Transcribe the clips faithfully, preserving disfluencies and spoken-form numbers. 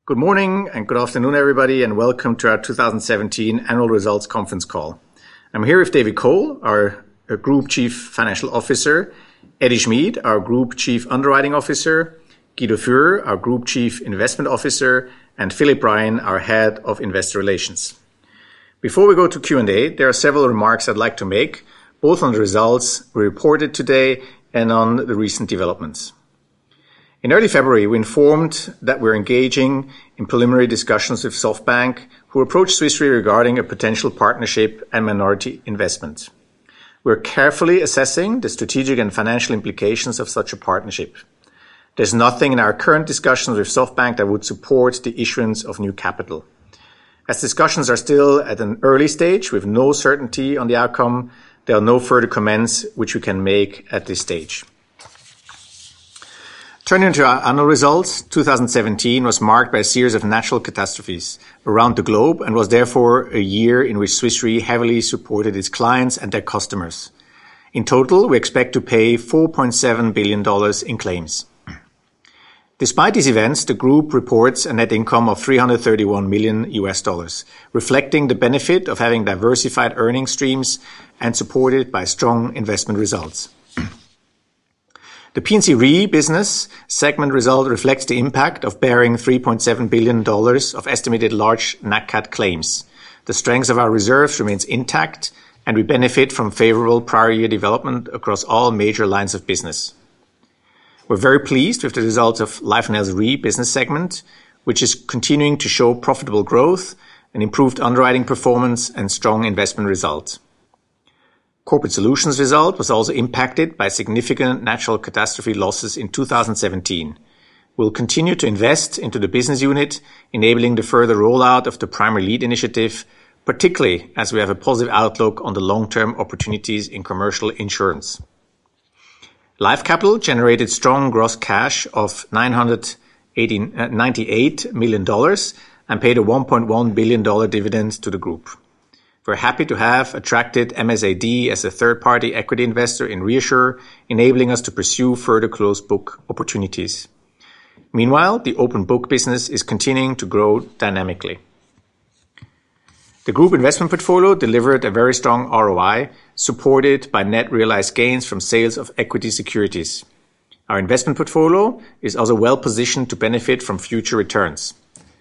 Good morning and good afternoon, everybody, and welcome to our two thousand seventeen Annual Results Conference Call. I'm here with David Cole, our Group Chief Financial Officer, Eddie Schmid, our Group Chief Underwriting Officer, Guido Führer, our Group Chief Investment Officer, and Philip Ryan, our Head of Investor Relations. Before we go to Q and A, there are several remarks I'd like to make, both on the results we reported today and on the recent developments. In early February, we informed that we're engaging in preliminary discussions with SoftBank, who approached Swiss Re regarding a potential partnership and minority investment. We're carefully assessing the strategic and financial implications of such a partnership. There's nothing in our current discussions with SoftBank that would support the issuance of new capital. As discussions are still at an early stage with no certainty on the outcome, there are no further comments which we can make at this stage. Turning to our annual results, two thousand seventeen was marked by a series of natural catastrophes around the globe and was therefore a year in which Swiss Re heavily supported its clients and their customers. In total, we expect to pay four point seven billion dollars in claims. Despite these events, the group reports a net income of three hundred thirty-one million U S dollars, reflecting the benefit of having diversified earning streams and supported by strong investment results. The P and C Re business segment result reflects the impact of bearing three point seven billion dollars of estimated large Nat Cat claims. The strength of our reserves remains intact, and we benefit from favorable prior year development across all major lines of business. We're very pleased with the results of Life and Health Re business segment, which is continuing to show profitable growth and improved underwriting performance and strong investment results. Corporate Solutions result was also impacted by significant natural catastrophe losses in two thousand seventeen. We'll continue to invest into the business unit, enabling the further rollout of the Primary Lead initiative, particularly as we have a positive outlook on the long-term opportunities in commercial insurance. Life Capital generated strong gross cash of nine hundred ninety-eight million dollars and paid a one point one billion dollars dividend to the group. We're happy to have attracted M S A D as a third-party equity investor in ReAssure, enabling us to pursue further closed book opportunities. Meanwhile, the open book business is continuing to grow dynamically. The group investment portfolio delivered a very strong R O I, supported by net realized gains from sales of equity securities. Our investment portfolio is also well positioned to benefit from future returns.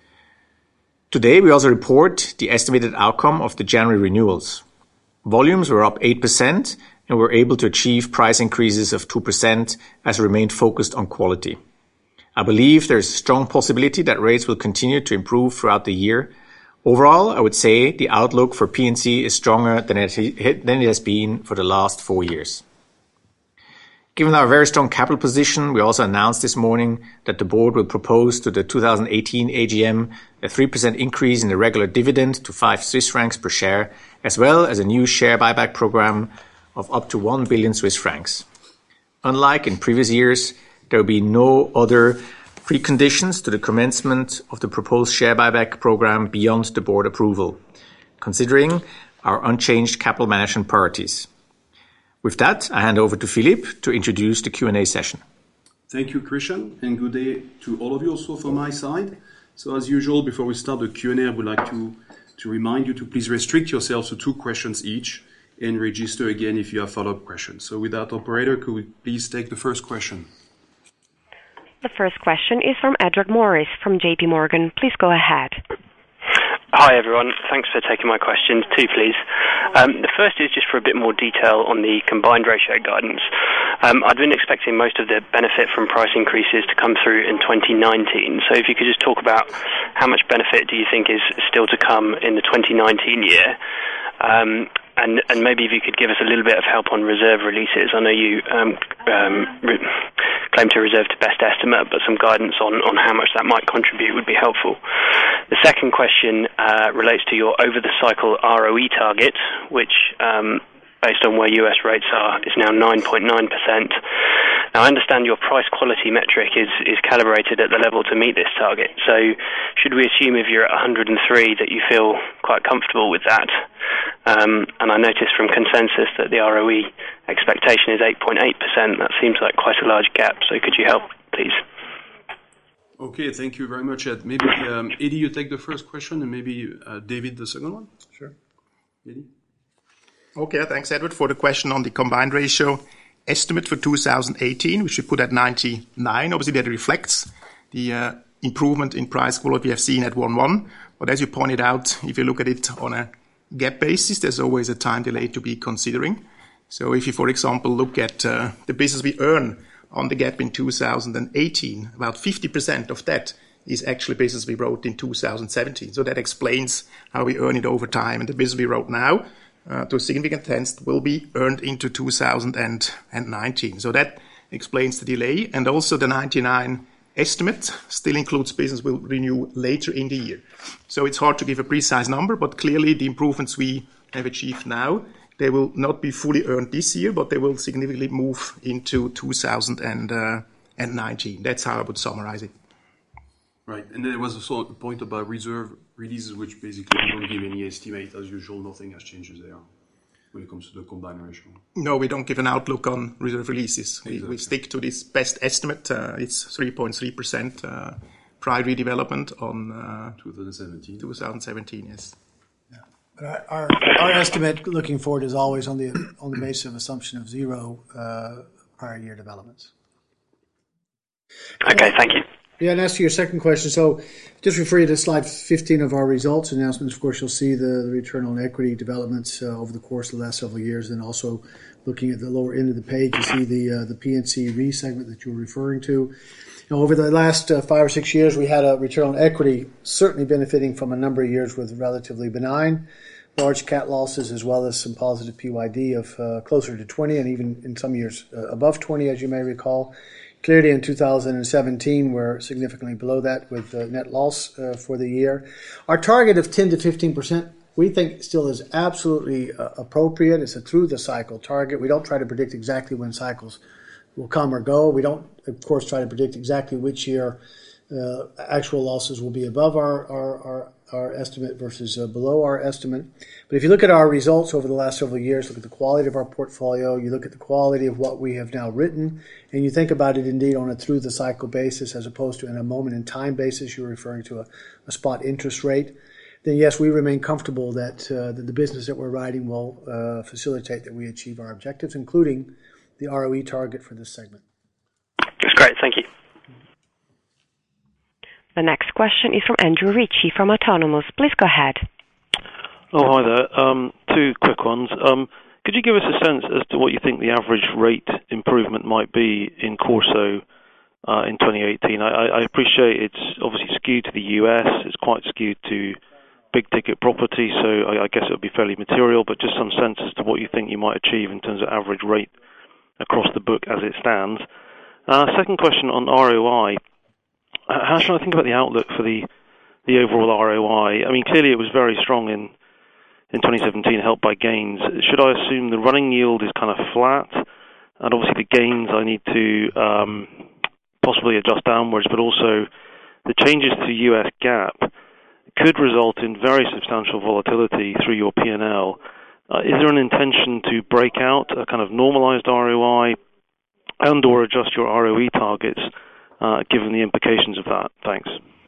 Today, we also report the estimated outcome of the January renewals. Volumes were up eight percent, and we were able to achieve price increases of two percent as we remained focused on quality. I believe there is a strong possibility that rates will continue to improve throughout the year. Overall, I would say the outlook for P and C is stronger than it, than it has been for the last four years. Given our very strong capital position, we also announced this morning that the board will propose to the two thousand eighteen A G M a three percent increase in the regular dividend to five Swiss francs per share, as well as a new share buyback program of up to one billion Swiss francs. Unlike in previous years, there will be no other preconditions to the commencement of the proposed share buyback program beyond the board approval, considering our unchanged capital management priorities. With that, I hand over to Philippe to introduce the Q and A session. Thank you, Christian, and good day to all of you also from my side. So as usual, before we start the Q and A, I would like to, to remind you to please restrict yourselves to two questions each and register again if you have follow-up questions. So with that, operator, could we please take the first question? The first question is from Edward Morris from J P Morgan. Please go ahead. Hi everyone, thanks for taking my questions. Two please. Um, the first is just for a bit more detail on the combined ratio guidance. Um, I'd been expecting most of the benefit from price increases to come through in twenty nineteen. So if you could just talk about how much benefit do you think is still to come in the twenty nineteen year? Um, and, and maybe if you could give us a little bit of help on reserve releases. I know you um, um, re- claim to reserve to best estimate, but some guidance on, on how much that might contribute would be helpful. The second question uh, relates to your over-the-cycle R O E target, which, um, based on where U S rates are, is now nine point nine percent. Now, I understand your price quality metric is, is calibrated at the level to meet this target. So should we assume if you're at one hundred three that you feel quite comfortable with that? Um, and I noticed from consensus that the R O E expectation is eight point eight percent. That seems like quite a large gap. So could you help, please? Okay, thank you very much, Ed. Maybe, um, Eddie, you take the first question, and maybe uh, David the second one? Sure. Eddie? Okay, thanks, Edward, for the question on the combined ratio estimate for two thousand eighteen, which we put at ninety-nine. Obviously, that reflects the uh, improvement in price quality we have seen at one one. But as you pointed out, if you look at it on a gap basis, there's always a time delay to be considering. So if you, for example, look at uh, the business we earn on the gap in two thousand eighteen, about fifty percent of that is actually business we wrote in two thousand seventeen. So that explains how we earn it over time. And the business we wrote now, uh, to a significant extent, will be earned into two thousand nineteen. So that explains the delay. And also the ninety-nine estimate still includes business we'll renew later in the year. So it's hard to give a precise number, but clearly the improvements we have achieved now, they will not be fully earned this year, but they will significantly move into two thousand nineteen. That's how I would summarize it. Right. And there was also a point about reserve releases, which basically we don't give any estimate. As usual, nothing has changed there when it comes to the combined ratio. No, we don't give an outlook on reserve releases. Exactly. We, we stick to this best estimate. Uh, it's three point three percent uh, prior redevelopment on uh, twenty seventeen. twenty seventeen, yes. But our, our, our estimate looking forward is always on the on the basis of assumption of zero uh, prior year developments. Okay, thank you. Yeah, and as to your second question, so just refer you to slide fifteen of our results announcements. Of course, you'll see the, the return on equity developments uh, over the course of the last several years. And also looking at the lower end of the page, you see the uh, the P and C Re segment that you were referring to. You know, over the last uh, five or six years, we had a return on equity certainly benefiting from a number of years with relatively benign large cat losses, as well as some positive P Y D of uh, closer to twenty, and even in some years uh, above twenty, as you may recall. Clearly in two thousand seventeen, we're significantly below that with uh, net loss uh, for the year. Our target of ten to fifteen percent, we think still is absolutely uh, appropriate. It's a through-the-cycle target. We don't try to predict exactly when cycles will come or go. We don't, of course, try to predict exactly which year uh, actual losses will be above our, our, our, our estimate versus uh, below our estimate. But if you look at our results over the last several years, look at the quality of our portfolio, you look at the quality of what we have now written, and you think about it indeed on a through-the-cycle basis as opposed to in a moment-in-time basis, you're referring to a, a spot interest rate, then yes, we remain comfortable that, uh, that the business that we're writing will uh, facilitate that we achieve our objectives, including the R O E target for this segment. That's great, thank you. The next question is from Andrew Ritchie from Autonomous. Please go ahead. Oh, hi there. Um, two quick ones. Um, could you give us a sense as to what you think the average rate improvement might be in Corso uh, in twenty eighteen? I, I appreciate it's obviously skewed to the U S. It's quite skewed to big-ticket property, so I, I guess it would be fairly material, but just some sense as to what you think you might achieve in terms of average rate across the book as it stands. Uh, second question on R O I. How should I think about the outlook for the the overall R O I? I mean, clearly it was very strong in, in twenty seventeen, helped by gains. Should I assume the running yield is kind of flat? And obviously the gains I need to um, possibly adjust downwards, but also the changes to U S GAAP could result in very substantial volatility through your P and L. Uh, is there an intention to break out a kind of normalized R O I and or adjust your R O E targets uh, given the implications of that? Thanks.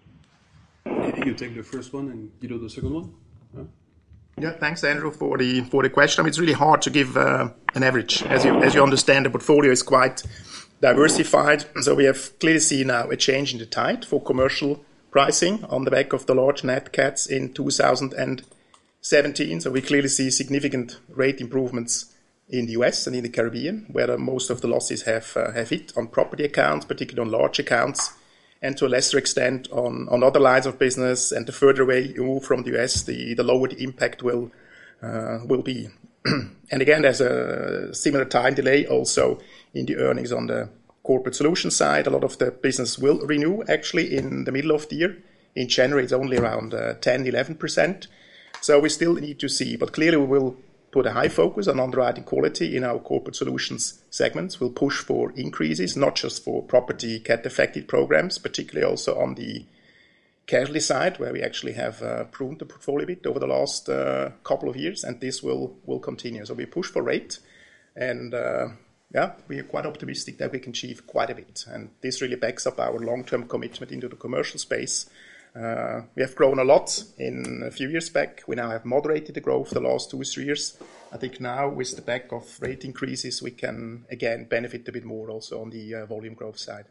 You take the first one and Guido the second one? Huh? Yeah, thanks, Andrew, for the for the question. I mean, it's really hard to give uh, an average. As you as you understand, the portfolio is quite diversified. So we have clearly seen now a change in the tide for commercial pricing on the back of the large nat cats in two thousand seventeen. So we clearly see significant rate improvements in the U S and in the Caribbean, where most of the losses have uh, have hit on property accounts, particularly on large accounts, and to a lesser extent on, on other lines of business. And the further away you move from the U S, the, the lower the impact will uh, will be. And again, there's a similar time delay also in the earnings on the corporate solutions side. A lot of the business will renew actually in the middle of the year. In January, it's only around uh, ten, eleven percent. So we still need to see, but clearly we will put a high focus on underwriting quality in our corporate solutions segments. We'll push for increases, not just for property cat-affected programs, particularly also on the casualty side, where we actually have uh, pruned the portfolio a bit over the last uh, couple of years, and this will, will continue. So we push for rate, and uh, yeah, we are quite optimistic that we can achieve quite a bit. And this really backs up our long-term commitment into the commercial space. Uh, we have grown a lot in a few years back. We now have moderated the growth the last two or three years. I think now with the back of rate increases, we can again benefit a bit more also on the uh, volume growth side.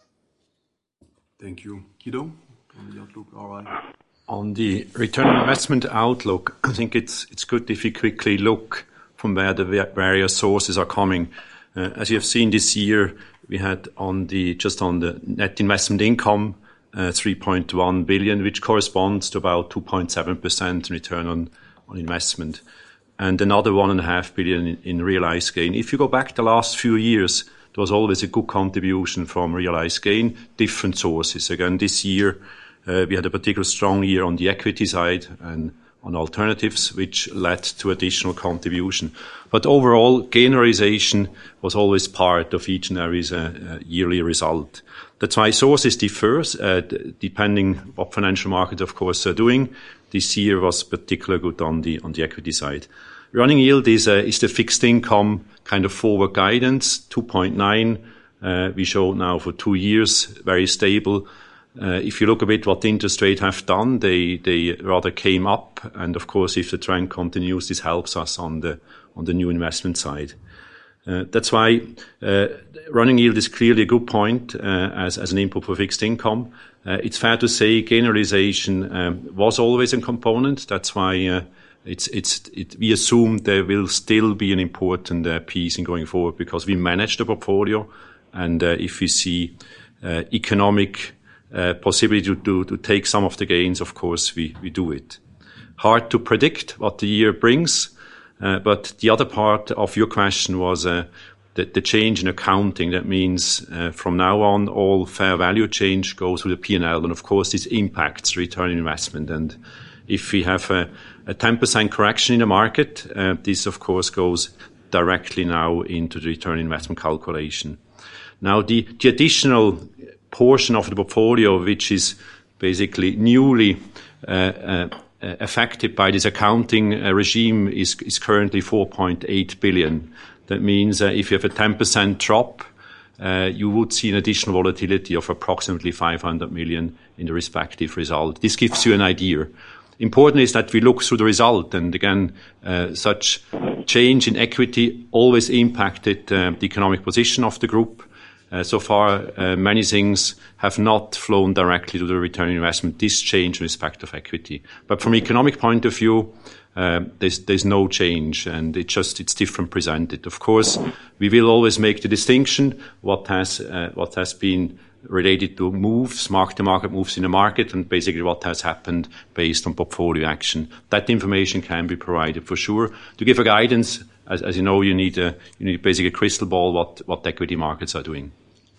Thank you. Guido, on the outlook, all right. On the return on investment outlook, I think it's it's good if you quickly look from where the various sources are coming. Uh, as you have seen this year, we had on the just on the net investment income, uh, three point one billion, which corresponds to about two point seven percent return on, on investment, and another one and a half billion in, in realized gain. If you go back the last few years, there was always a good contribution from realized gain, different sources. Again, this year, uh, we had a particularly strong year on the equity side and on alternatives, which led to additional contribution. But overall, gain realization was always part of each and every uh, uh, yearly result. That's why sources differ, uh, depending what financial markets, of course, are doing. This year was particularly good on the on the equity side. Running yield is uh, is the fixed income kind of forward guidance, two point nine. Uh, we showed now for two years, very stable. Uh, if you look a bit what the interest rates have done, they they rather came up, and of course, if the trend continues, this helps us on the on the new investment side. Uh, that's why uh, running yield is clearly a good point uh, as as an input for fixed income. Uh, it's fair to say gain realization um, was always a component. That's why uh, it's it's it, we assume there will still be an important uh, piece in going forward because we manage the portfolio, and uh, if we see uh, economic Uh, possibility to, to, to take some of the gains, of course, we, we do it. Hard to predict what the year brings, uh, but the other part of your question was uh, the, the change in accounting. That means uh, from now on, all fair value change goes through the P and L, and of course, this impacts return on investment. And if we have a, a ten percent correction in the market, uh, this, of course, goes directly now into the return on investment calculation. Now, the, the additional portion of the portfolio, which is basically newly uh, uh, affected by this accounting uh, regime, is, is currently four point eight billion. That means uh, if you have a ten percent drop, uh, you would see an additional volatility of approximately five hundred million in the respective result. This gives you an idea. Important is that we look through the result, and again, uh, such change in equity always impacted uh, the economic position of the group. Uh, so far, uh, many things have not flown directly to the return on investment. This change in respect of equity. But from an economic point of view, uh, there's, there's no change, and it just, it's different presented. Of course, we will always make the distinction what has, uh, what has been related to moves, mark-to-market moves in the market, and basically what has happened based on portfolio action. That information can be provided for sure. To give a guidance, as, as you know, you need a, you need basically a crystal ball what, what equity markets are doing.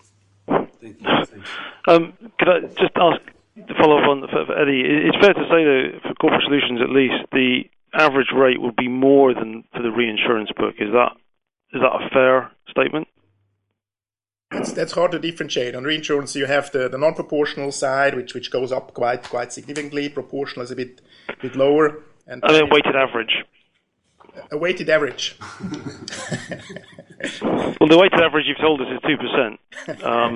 Thank you. Um, could I just ask to follow up on for, for Eddie? It's fair to say that for Corporate Solutions, at least, the average rate would be more than for the reinsurance book. Is that is that a fair statement? That's, that's hard to differentiate. On reinsurance, you have the, the non-proportional side, which which goes up quite quite significantly. Proportional is a bit bit lower. And, and then weighted average. A weighted average. Well, the weighted average you've told us is two percent. Um,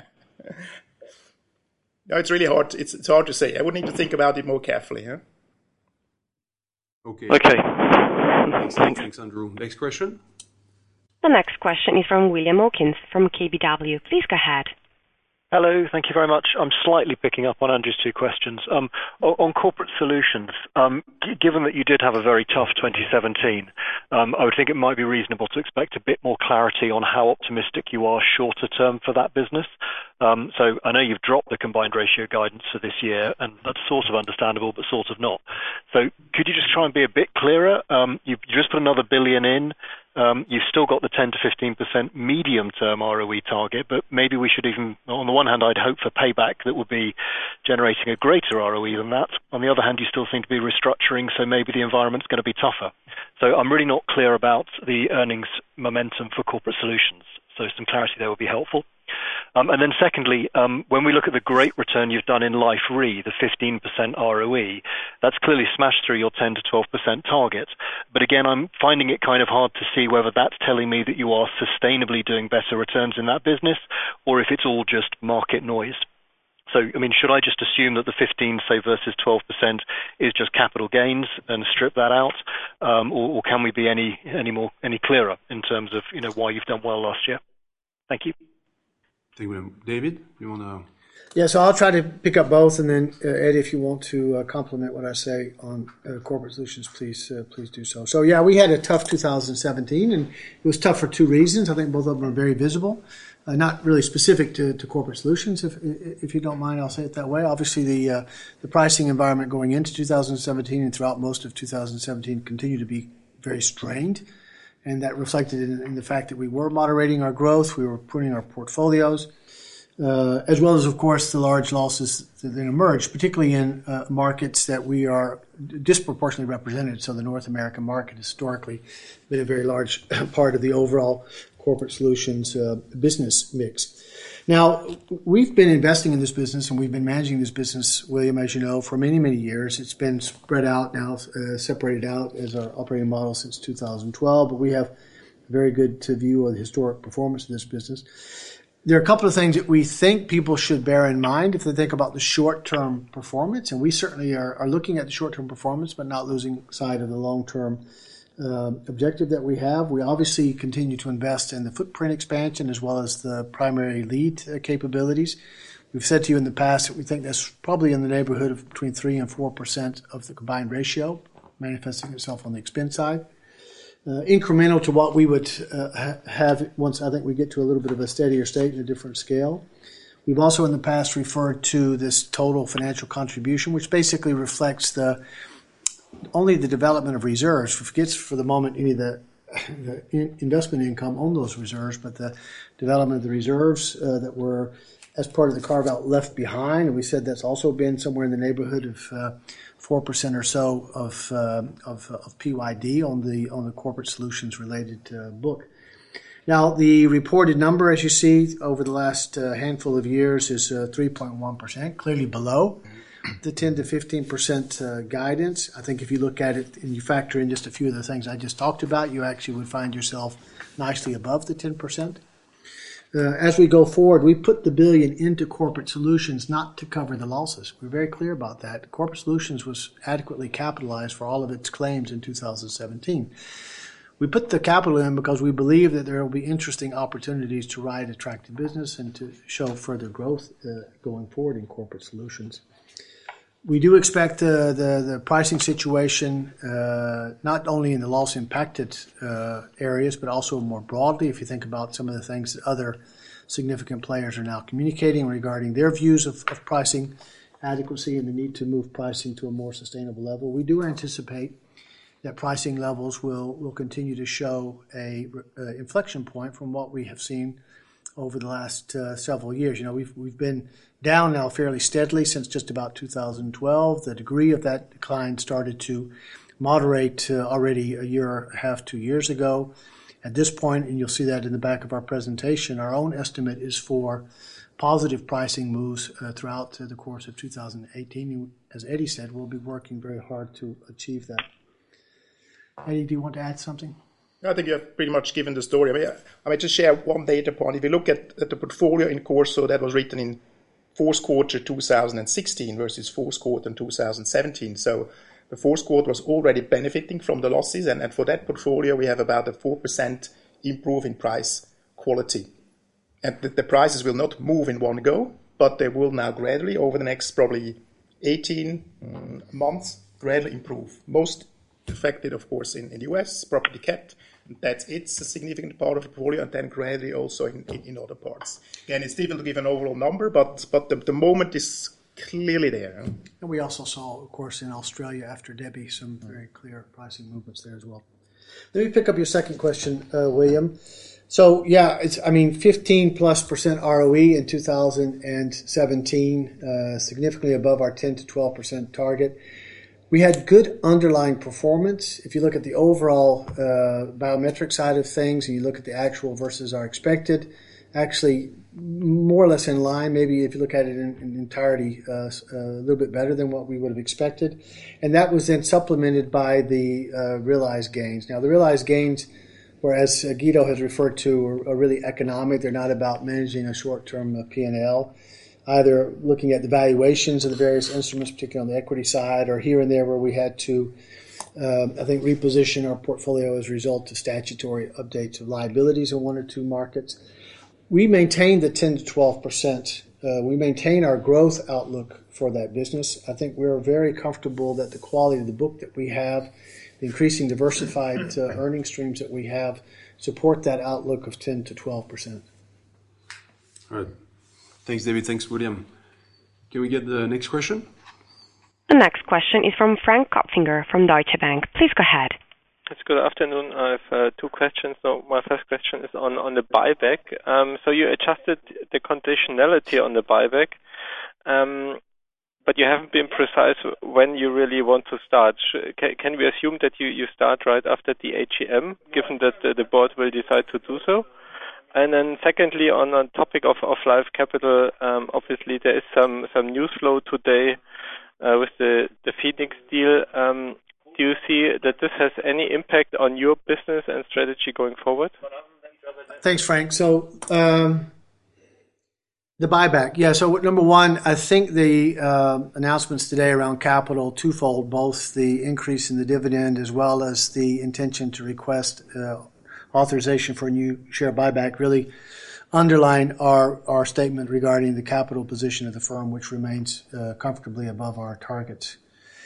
no, it's really hard. It's it's hard to say. I would need to think about it more carefully. Huh? Okay. Okay. Thanks, thanks, thanks, Andrew. Next question. The next question is from William Hawkins from K B W. Please go ahead. Hello, thank you very much. I'm slightly picking up on Andrew's two questions. Um, on Corporate Solutions, um, g- given that you did have a very tough twenty seventeen, um, I would think it might be reasonable to expect a bit more clarity on how optimistic you are shorter term for that business. Um, so I know you've dropped the combined ratio guidance for this year, and that's sort of understandable, but sort of not. So could you just try and be a bit clearer? Um, you just put another billion in. Um, you've still got the ten to fifteen percent medium-term R O E target, but maybe we should even, on the one hand, I'd hope for payback that would be generating a greater R O E than that. On the other hand, you still seem to be restructuring, so maybe the environment's going to be tougher. So I'm really not clear about the earnings momentum for Corporate Solutions. So some clarity there would be helpful. Um, and then secondly, um, when we look at the great return you've done in Life Re, the fifteen percent R O E, that's clearly smashed through your ten to twelve percent target. But again, I'm finding it kind of hard to see whether that's telling me that you are sustainably doing better returns in that business, or if it's all just market noise. So, I mean, should I just assume that the fifteen, say, versus twelve percent is just capital gains and strip that out, um, or, or can we be any any more any clearer in terms of, you know, why you've done well last year? Thank you. Thank you, David. You want to? Yeah, so I'll try to pick up both, and then uh, Eddie, if you want to uh, complement what I say on uh, corporate solutions, please uh, please do so. So yeah, we had a tough two thousand seventeen, and it was tough for two reasons. I think both of them are very visible. Uh, not really specific to, to corporate solutions, if if you don't mind, I'll say it that way. Obviously, the uh, the pricing environment going into two thousand seventeen and throughout most of two thousand seventeen continued to be very strained, and that reflected in, in the fact that we were moderating our growth, we were pruning our portfolios, uh, as well as, of course, the large losses that then emerged, particularly in uh, markets that we are disproportionately represented. So the North American market historically been a very large part of the overall corporate solutions uh, business mix. Now, we've been investing in this business and we've been managing this business, William, as you know, for many, many years. It's been spread out now, uh, separated out as our operating model since two thousand twelve, but we have a very good view of the historic performance of this business. There are a couple of things that we think people should bear in mind if they think about the short-term performance, and we certainly are, are looking at the short-term performance but not losing sight of the long-term Uh, objective that we have. We obviously continue to invest in the footprint expansion as well as the primary lead uh, capabilities. We've said to you in the past that we think that's probably in the neighborhood of between three and four percent of the combined ratio, manifesting itself on the expense side. Uh, incremental to what we would uh, ha- have once I think we get to a little bit of a steadier state and a different scale. We've also in the past referred to this total financial contribution, which basically reflects the only the development of reserves, forgets for the moment any of the, the in investment income on those reserves, but the development of the reserves uh, that were, as part of the carve-out, left behind. And we said that's also been somewhere in the neighborhood of uh, four percent or so of, uh, of, of P Y D on the, on the corporate solutions related uh, book. Now, the reported number, as you see, over the last uh, handful of years is uh, three point one percent, clearly below the ten to fifteen percent uh, guidance. I think if you look at it and you factor in just a few of the things I just talked about, you actually would find yourself nicely above the ten percent. Uh, as we go forward, we put the billion into corporate solutions not to cover the losses. We're very clear about that. Corporate solutions was adequately capitalized for all of its claims in two thousand seventeen. We put the capital in because we believe that there will be interesting opportunities to write attractive business and to show further growth uh, going forward in corporate solutions. We do expect uh, the, the pricing situation, uh, not only in the loss-impacted uh, areas, but also more broadly, if you think about some of the things that other significant players are now communicating regarding their views of, of pricing adequacy and the need to move pricing to a more sustainable level. We do anticipate that pricing levels will, will continue to show a uh, inflection point from what we have seen over the last uh, several years. You know, we've we've been down now fairly steadily since just about two thousand twelve. The degree of that decline started to moderate uh, already a year and a half, two years ago. At this point, and you'll see that in the back of our presentation, our own estimate is for positive pricing moves uh, throughout uh, the course of two thousand eighteen. As Eddie said, we'll be working very hard to achieve that. Eddie, do you want to add something? I think you have pretty much given the story. I mean, I might just share one data point. If you look at, at the portfolio in Corso that was written in fourth quarter two thousand sixteen versus fourth quarter in two thousand seventeen. So the fourth quarter was already benefiting from the losses. And, and for that portfolio, we have about a four percent improve in price quality. And the, the prices will not move in one go, but they will now gradually, over the next probably eighteen um, months, gradually improve. Most affected, of course, in, in the U S, property cat. That's it's a significant part of the portfolio, and then gradually also in, in, in other parts. Again, it's difficult to give an overall number, but but the, the moment is clearly there. And we also saw, of course, in Australia after Debbie, some very clear pricing movements there as well. Let me pick up your second question, uh, William. So, yeah, it's I mean, fifteen plus percent R O E in two thousand seventeen, uh, significantly above our ten to twelve percent target. We had good underlying performance. If you look at the overall uh, biometric side of things and you look at the actual versus our expected, actually more or less in line, maybe if you look at it in, in entirety, uh, a little bit better than what we would have expected. And that was then supplemented by the uh, realized gains. Now, the realized gains, whereas Guido has referred to, are, are really economic. They're not about managing a short-term uh, P and L, either looking at the valuations of the various instruments, particularly on the equity side, or here and there where we had to, uh, I think, reposition our portfolio as a result of statutory updates of liabilities in one or two markets. We maintain the ten to twelve percent. Uh, we maintain our growth outlook for that business. I think we're very comfortable that the quality of the book that we have, the increasing diversified uh, earning streams that we have, support that outlook of ten to twelve percent. All right. Thanks, David. Thanks, William. Can we get the next question? The next question is from Frank Kopfinger from Deutsche Bank. Please go ahead. It's good afternoon. I have uh, two questions. So my first question is on, on the buyback. Um, so you adjusted the conditionality on the buyback, um, but you haven't been precise when you really want to start. Can, can we assume that you, you start right after the A G M, given that the, the board will decide to do so? And then secondly, on the topic of, of Life Capital, um, obviously there is some, some news flow today uh, with the, the Phoenix deal. Um, Do you see that this has any impact on your business and strategy going forward? Thanks, Frank. So um, the buyback. Yeah, so number one, I think the uh, announcements today around capital, twofold, both the increase in the dividend as well as the intention to request uh, authorization for a new share buyback, really underline our, our statement regarding the capital position of the firm, which remains uh, comfortably above our targets.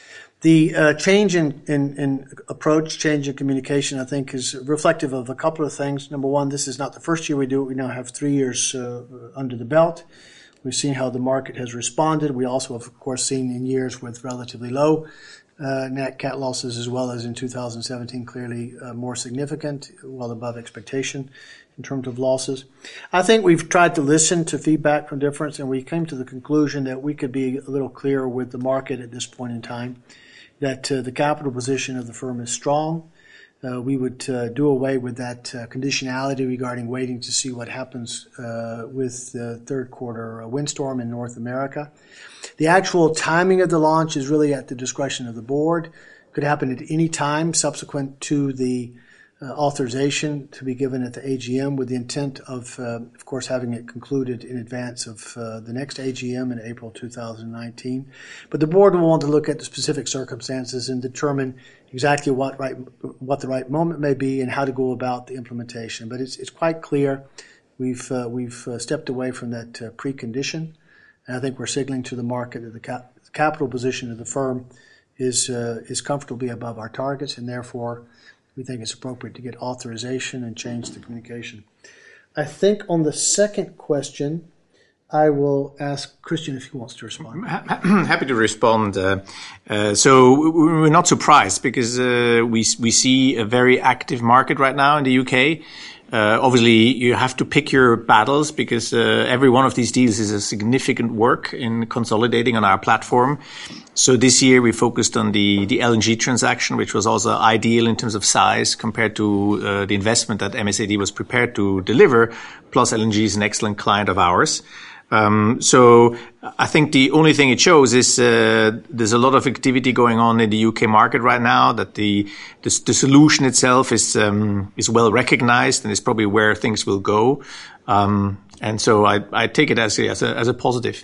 The uh, change in, in, in approach, change in communication, I think, is reflective of a couple of things. Number one, this is not the first year we do it. We now have three years uh, under the belt. We've seen how the market has responded. We also have, of course, seen in years with relatively low uh, net cat losses, as well as in two thousand seventeen, clearly uh, more significant, well above expectation in terms of losses. I think we've tried to listen to feedback from difference, and we came to the conclusion that we could be a little clearer with the market at this point in time, that uh, the capital position of the firm is strong. Uh, we would uh, do away with that uh, conditionality regarding waiting to see what happens uh, with the third quarter uh, windstorm in North America. The actual timing of the launch is really at the discretion of the board. Could happen at any time subsequent to the uh, authorization to be given at the A G M, with the intent of, uh, of course, having it concluded in advance of uh, the next A G M in April two thousand nineteen. But the board will want to look at the specific circumstances and determine exactly what right, what the right moment may be and how to go about the implementation. But it's it's quite clear we've uh, we've uh, stepped away from that uh, precondition, and I think we're signaling to the market that the cap- capital position of the firm is uh, is comfortably above our targets, and therefore we think it's appropriate to get authorization and change the communication. I think on the second question, I will ask Christian if he wants to respond. Happy to respond. Uh, uh, so we're not surprised because uh, we we see a very active market right now in the U K. Uh, obviously, you have to pick your battles because uh, every one of these deals is a significant work in consolidating on our platform. So this year we focused on the, the L N G transaction, which was also ideal in terms of size compared to uh, the investment that M S A D was prepared to deliver. Plus, L N G is an excellent client of ours. Um, so I think the only thing it shows is uh, there's a lot of activity going on in the U K market right now, that the the, the solution itself is um, is well recognized and is probably where things will go. Um, and so I, I take it as a, as a, as a positive.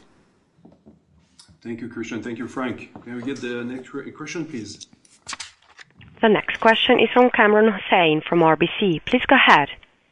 Thank you, Christian. Thank you, Frank. Can we get the next question, please? The next question is from Cameron Hussein from R B C. Please go ahead.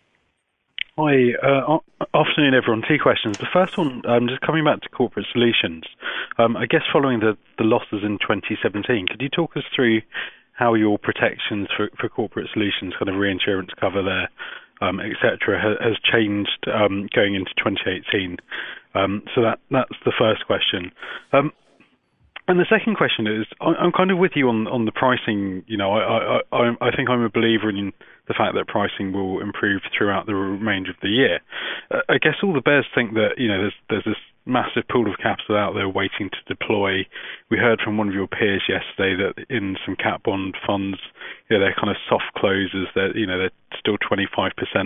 Hi, uh, afternoon everyone. Two questions. The first one, um, just coming back to corporate solutions. Um, I guess following the, the losses in twenty seventeen, could you talk us through how your protections for, for corporate solutions, kind of reinsurance cover there, um, et cetera, ha, has changed um, going into twenty eighteen? Um, so that that's the first question. Um, And the second question is, I'm kind of with you on, on the pricing. You know, I, I, I think I'm a believer in the fact that pricing will improve throughout the remainder of the year. Uh, I guess all the bears think that, you know, there's there's this massive pool of capital out there waiting to deploy. We heard from one of your peers yesterday that in some cat bond funds, you know, they're kind of soft closes. That, you know, they're still twenty-five percent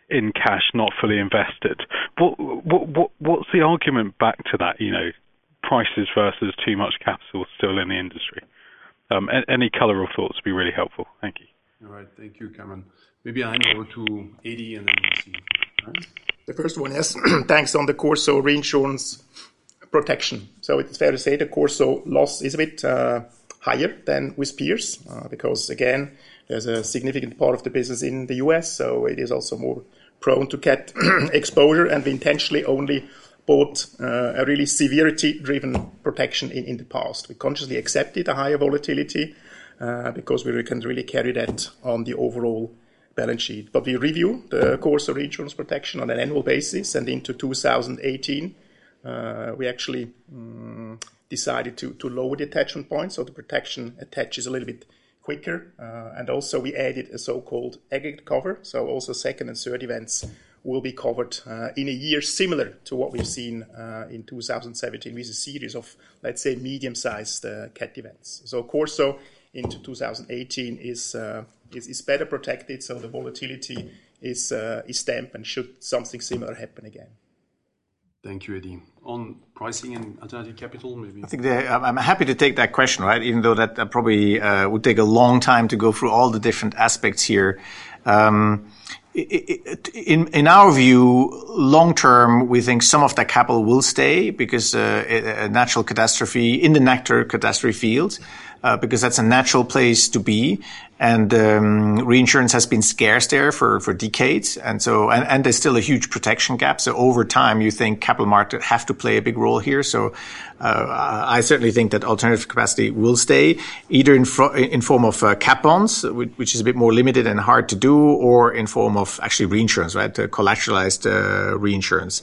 in cash, not fully invested. What, what, what, what's the argument back to that, you know, prices versus too much capital still in the industry? Um, any colour or thoughts would be really helpful. Thank you. All right, thank you, Cameron. Maybe I hand over to Eddie and then we'll see. All right. The first one, yes, thanks on the Corso reinsurance protection. So it's fair to say the Corso loss is a bit uh, higher than with peers uh, because, again, there's a significant part of the business in the U S, so it is also more prone to cat exposure, and we intentionally only bought uh, a really severity-driven protection in, in the past. We consciously accepted a higher volatility uh, because we can really carry that on the overall balance sheet. But we review the Corso reinsurance protection on an annual basis, and into two thousand eighteen, uh, we actually um, decided to, to lower the attachment point, so the protection attaches a little bit quicker, uh, and also we added a so-called aggregate cover, so also second and third events will be covered uh, in a year similar to what we've seen uh, in two thousand seventeen with a series of, let's say, medium-sized uh, cat events. So Corso into two thousand eighteen is, uh, is is better protected, so the volatility is uh, is damped, and should something similar happen again. Thank you, Eddie. On pricing and alternative capital, maybe? I think that I'm happy to take that question, right? Even though that probably uh, would take a long time to go through all the different aspects here. Um, in, in our view, long term, we think some of that capital will stay because uh, a natural catastrophe, in the natural catastrophe field, uh, because that's a natural place to be. And um, reinsurance has been scarce there for, for decades. And so, and, and there's still a huge protection gap. So over time, you think capital markets have to play a big role here. So uh, I certainly think that alternative capacity will stay, either in, fro- in form of uh, cat bonds, which is a bit more limited and hard to do, or in form of actually reinsurance, right? Uh, collateralized uh, reinsurance.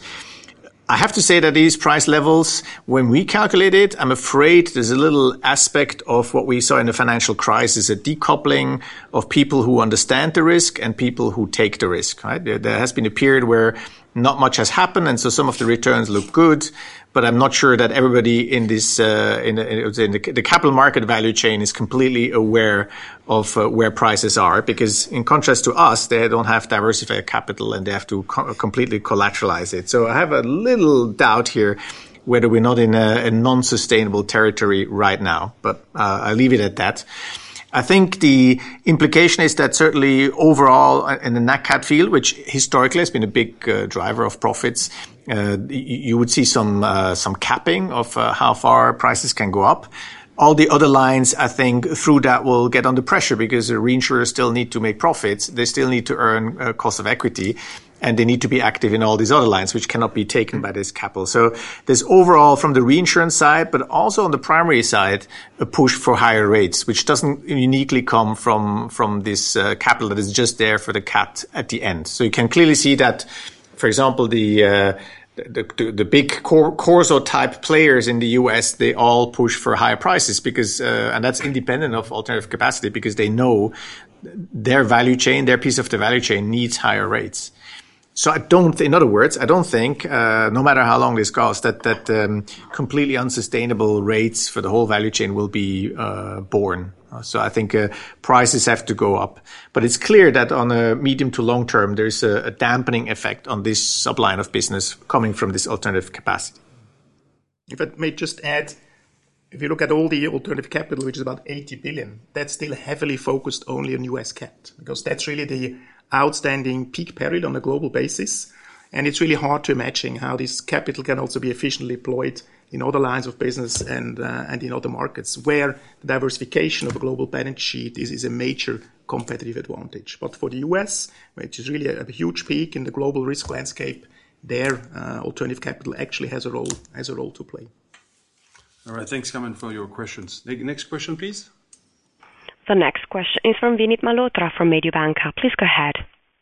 I have to say that these price levels, when we calculate it, I'm afraid there's a little aspect of what we saw in the financial crisis, a decoupling of people who understand the risk and people who take the risk, right? There, there has been a period where not much has happened, and so some of the returns look good, but I'm not sure that everybody in this, uh, in, the, in the, the capital market value chain is completely aware of uh, where prices are, because in contrast to us, they don't have diversified capital and they have to co- completely collateralize it. So I have a little doubt here whether we're not in a, a non-sustainable territory right now, but uh, I'll leave it at that. I think the implication is that certainly overall in the Nat Cat field, which historically has been a big uh, driver of profits, uh, you would see some uh, some capping of uh, how far prices can go up. All the other lines, I think, through that will get under pressure because the reinsurers still need to make profits. They still need to earn uh, cost of equity. And they need to be active in all these other lines, which cannot be taken by this capital. So there's overall, from the reinsurance side, but also on the primary side, a push for higher rates, which doesn't uniquely come from from this uh, capital that is just there for the cat at the end. So you can clearly see that, for example, the uh, the, the, the big Corso type players in the U S, they all push for higher prices because, uh, and that's independent of alternative capacity, because they know their value chain, their piece of the value chain needs higher rates. So I don't, in other words, I don't think, uh, no matter how long this goes, that, that, um, completely unsustainable rates for the whole value chain will be, uh, born. So I think, uh, prices have to go up. But it's clear that on a medium to long term, there's a, a dampening effect on this subline of business coming from this alternative capacity. If I may just add, if you look at all the alternative capital, which is about eighty billion, that's still heavily focused only on U S cat, because that's really the outstanding peak peril on a global basis. And it's really hard to imagine how this capital can also be efficiently deployed in other lines of business and uh, and in other markets, where the diversification of a global balance sheet is, is a major competitive advantage. But for the U S, which is really a, a huge peak in the global risk landscape, there uh, alternative capital actually has a role has a role to play. All right, thanks, Cameron, for your questions. Next question, please. The next question is from Vinit Malhotra from Mediobanca. Please go ahead.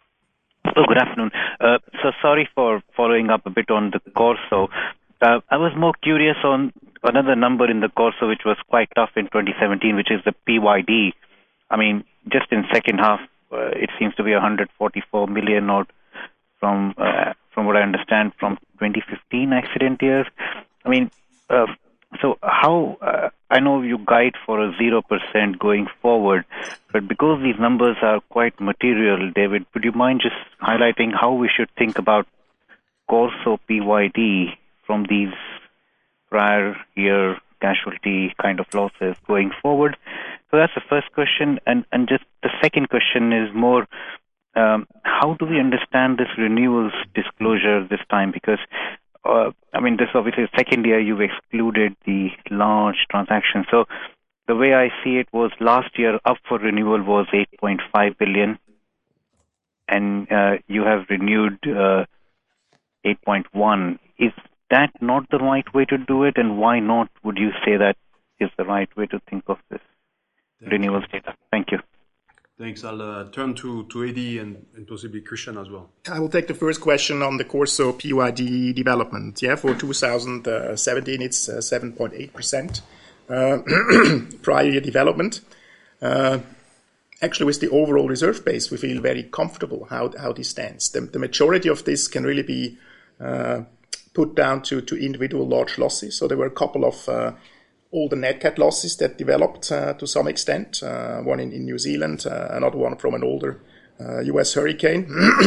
Oh, good afternoon. Uh, so sorry for following up a bit on the Corso. Uh, I was more curious on another number in the Corso, which was quite tough in twenty seventeen, which is the P Y D. I mean, just in second half, uh, it seems to be one hundred forty-four million or from uh, from what I understand from twenty fifteen accident years. I mean, uh, so how, uh, I know you guide for a zero percent going forward, but because these numbers are quite material, David, would you mind just highlighting how we should think about Corso P Y D from these prior year casualty kind of losses going forward? So that's the first question. And, and just the second question is more, um, how do we understand this renewals disclosure this time? Because, uh, I mean, this obviously the second year you've excluded the large transactions. So the way I see it was last year up for renewal was eight point five billion, and uh, you have renewed uh, eight point one. Is that not the right way to do it, and why not would you say that is the right way to think of this Thank renewals you. data? Thank you. Thanks. I'll uh, turn to, to Eddie and, and possibly Christian as well. I will take the first question on the Corso P Y D development. Yeah, for two thousand seventeen, it's uh, seven point eight percent uh, prior year development. Uh, actually, with the overall reserve base, we feel very comfortable how how this stands. The, the majority of this can really be uh, put down to, to individual large losses. So there were a couple of uh, older Nat Cat losses that developed uh, to some extent, uh, one in, in New Zealand, uh, another one from an older uh, U S hurricane.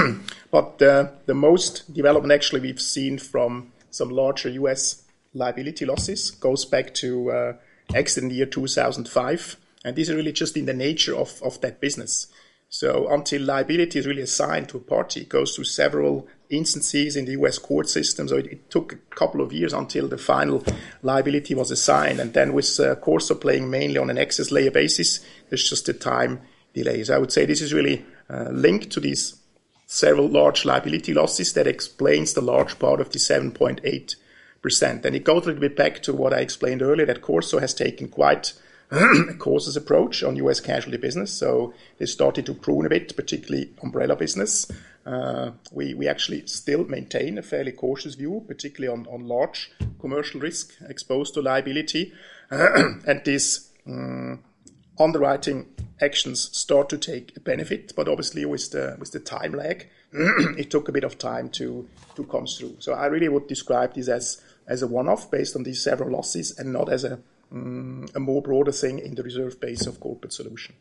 But uh, the most development actually we've seen from some larger U S liability losses goes back to uh, accident year two thousand five. And these are really just in the nature of, of that business. So until liability is really assigned to a party, it goes through several instances in the U S court system. So it, it took a couple of years until the final liability was assigned. And then with uh, Corso playing mainly on an excess layer basis, there's just a time delay. So I would say this is really uh, linked to these several large liability losses that explains the large part of the seven point eight percent. And it goes a little bit back to what I explained earlier, that Corso has taken quite a cautious approach on U S casualty business. So they started to prune a bit, particularly umbrella business. Uh, we, we actually still maintain a fairly cautious view, particularly on, on large commercial risk exposed to liability. Uh, and these um, underwriting actions start to take a benefit, but obviously with the with the time lag, it took a bit of time to, to come through. So I really would describe this as, as a one-off based on these several losses and not as a um, a more broader thing in the reserve base of Corporate Solution.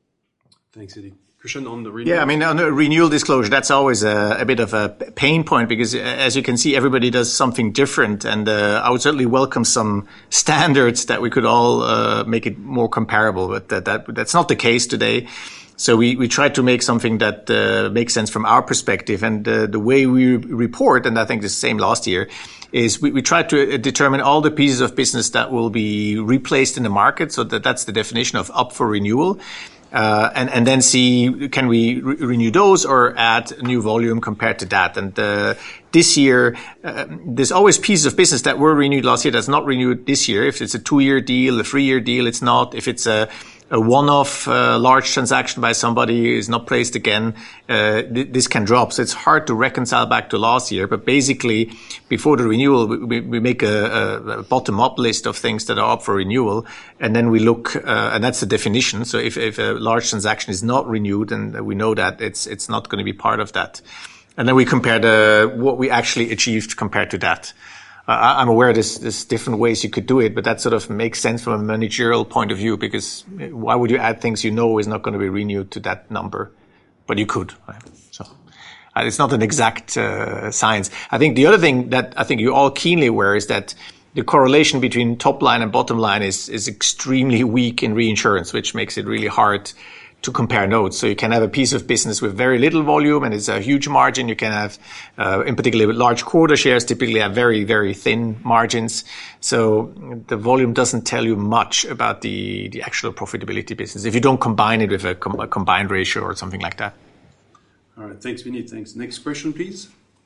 Thanks, Eddie. Christian, on the renewal? Yeah, I mean, on the renewal disclosure, that's always a, a bit of a pain point because, as you can see, everybody does something different. And uh, I would certainly welcome some standards that we could all uh, make it more comparable. But that, that that's not the case today. So we, we try to make something that uh, makes sense from our perspective. And uh, the way we report, and I think the same last year, is we, we try to determine all the pieces of business that will be replaced in the market. So that that's the definition of up for renewal. Uh, and, and then see, can we re- renew those or add new volume compared to that? And, uh, this year, uh, there's always pieces of business that were renewed last year that's not renewed this year. If it's a two-year deal, a three-year deal, it's not. If it's a, a one-off, uh, large transaction by somebody is not placed again, uh, th- this can drop. So it's hard to reconcile back to last year. But basically, before the renewal, we, we make a, a bottom-up list of things that are up for renewal. And then we look, uh, and that's the definition. So if, if a large transaction is not renewed, and we know that it's, it's not going to be part of that. And then we compare the, what we actually achieved compared to that. Uh, I'm aware there's, there's different ways you could do it, but that sort of makes sense from a managerial point of view, because why would you add things you know is not going to be renewed to that number? But you could. Right? So uh, it's not an exact uh, science. I think the other thing that I think you're all keenly aware is that the correlation between top line and bottom line is, is extremely weak in reinsurance, which makes it really hard to compare notes. So you can have a piece of business with very little volume and it's a huge margin. You can have, uh, in particular with large quota shares, typically have very, very thin margins. So the volume doesn't tell you much about the, the actual profitability business if you don't combine it with a, com- a combined ratio or something like that. All right. Thanks, Vinny. Thanks. Next question, please.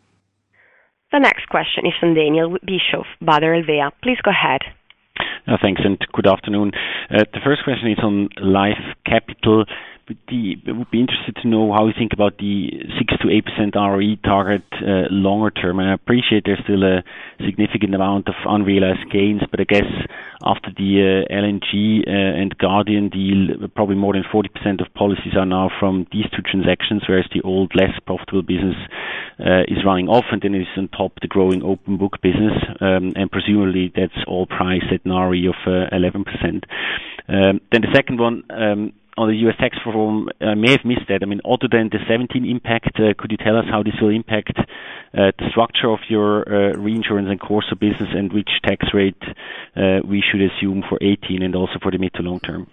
The next question is from Daniel Bischoff, Baader Helvea. Please go ahead. Uh, thanks, and good afternoon. Uh, the first question is on Life Capital. But the, I would be interested to know how you think about the six to eight percent R O E target uh, longer term. And I appreciate there's still a significant amount of unrealized gains, but I guess after the uh, L N G uh, and Guardian deal, probably more than forty percent of policies are now from these two transactions, whereas the old, less profitable business uh, is running off, and then there's on top the growing open book business, um, and presumably that's all priced at an R O E of uh, eleven percent. Um, then the second one, um, on the U S tax reform, I may have missed that. I mean, other than the seventeen impact, uh, could you tell us how this will impact uh, the structure of your uh, reinsurance and Corso business, and which tax rate uh, we should assume for eighteen and also for the mid to long term?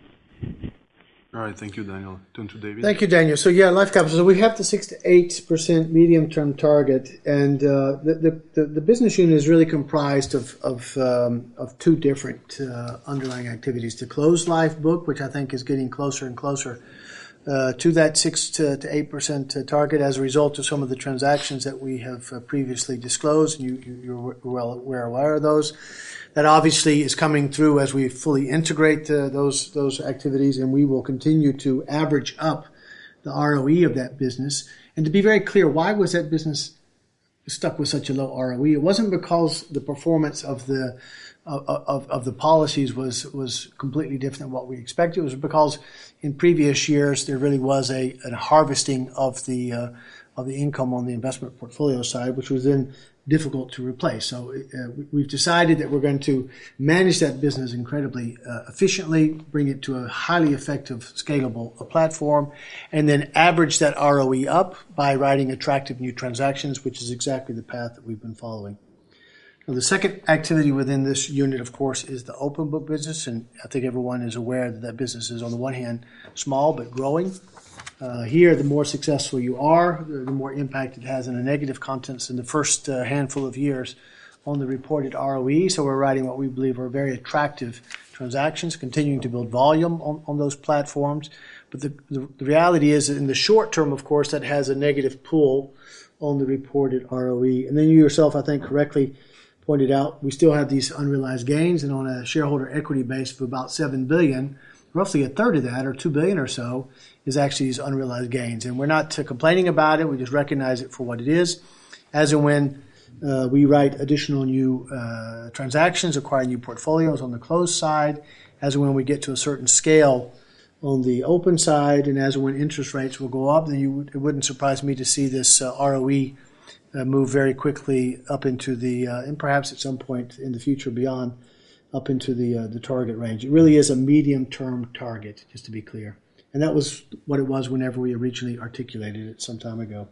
All right, thank you, Daniel. Turn to David. Thank you, Daniel. So yeah, life capital. So we have the six to eight percent medium-term target, and uh, the, the the business unit is really comprised of of um, of two different uh, underlying activities: the closed life book, which I think is getting closer and closer uh, to that six to eight percent target as a result of some of the transactions that we have uh, previously disclosed. And you, you're well we're aware of those. That obviously is coming through as we fully integrate uh, those those activities, and we will continue to average up the R O E of that business. And to be very clear, why was that business stuck with such a low R O E? It wasn't because the performance of the of, of, of the policies was was completely different than what we expected. It was because in previous years there really was a, a harvesting of the uh, of the income on the investment portfolio side, which was then difficult to replace. So uh, we've decided that we're going to manage that business incredibly uh, efficiently, bring it to a highly effective, scalable uh, platform, and then average that R O E up by writing attractive new transactions, which is exactly the path that we've been following. Now, the second activity within this unit, of course, is the open book business, and I think everyone is aware that that business is, on the one hand, small but growing. Uh, here, the more successful you are, the, the more impact it has in the negative contents in the first uh, handful of years on the reported R O E. So we're writing what we believe are very attractive transactions, continuing to build volume on, on those platforms. But the, the, the reality is that in the short term, of course, that has a negative pull on the reported R O E. And then you yourself, I think, correctly pointed out, we still have these unrealized gains, and on a shareholder equity base of about seven billion dollars, roughly a third of that, or two billion dollars or so, is actually these unrealized gains. And we're not uh, complaining about it. We just recognize it for what it is. As and when uh, we write additional new uh, transactions, acquire new portfolios on the closed side, as and when we get to a certain scale on the open side, and as and when interest rates will go up, then you, it wouldn't surprise me to see this uh, R O E uh, move very quickly up into the, uh, and perhaps at some point in the future beyond, up into the uh, the target range. It really is a medium-term target, just to be clear. And that was what it was whenever we originally articulated it some time ago.